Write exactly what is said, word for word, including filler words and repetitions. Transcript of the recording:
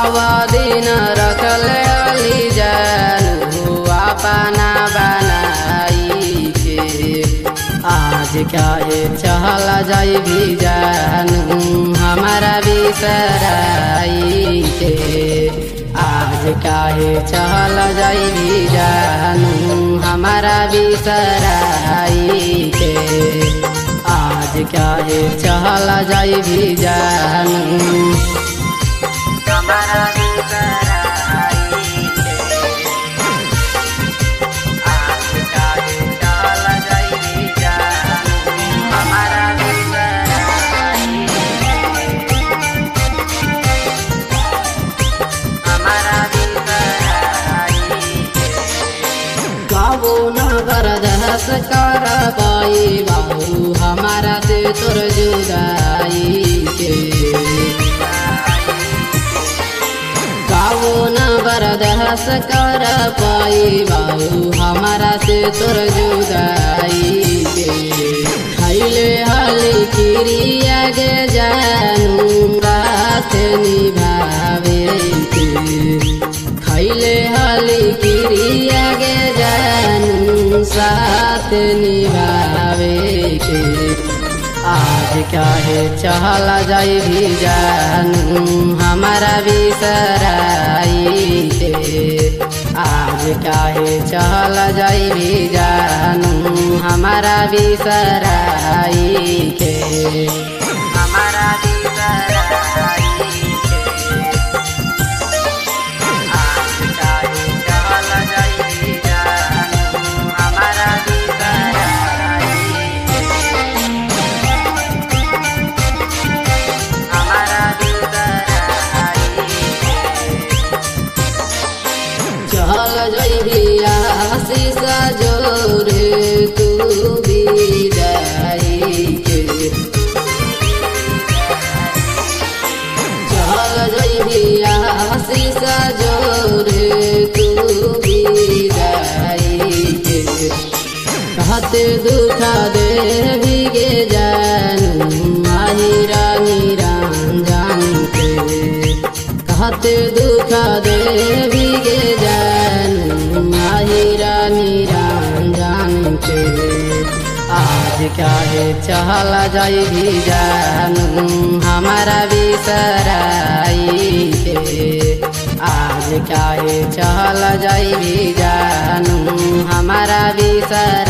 नवा दिन रखल अली जानू अपना बनाई के। आज काहे चल जाई भी जानू हमारा बिसराई के। आज काहे चल जाई भी जानू हमारा बिसराई के। आज काहे चल जाई भी जानू हमारा बिसराई के। आज काहे चल जाई भी जानू हमारा बिसराई के। हमारा बिसराई के। गावो नगर दहस कर पाई बाबू हमारा से तोर जुदाई के। गावो न बरदहस कर पाई बाबू हमारा से तोर जुदाई के। खैले हली क्रिया गे जानू रात निभावे के। खैले हली क्रिया गे जानू साथ निभावे के। आज काहे चल जाई भी जानू हमारा बिसराई के। आज काहे चल जाई भी जानू हमारा बिसराई के। हमारा बिसराई के। आज काहे चल जाई भी जानू हमारा बिसराई के। हमारा बिसराई के। चल जइबी आशीष जोर तू विदाई के। चल जइबी आशीष जोर तू विदाई के। कहत दुख दे गे जानू माहिरा निरंजन के। कहत दुख दे गे जानू माहिरा निरंजन के। आज काहे चल जाई भी जानू हमारा बिसराई के। आज काहे चल जाई भी जानू हमारा बिसराई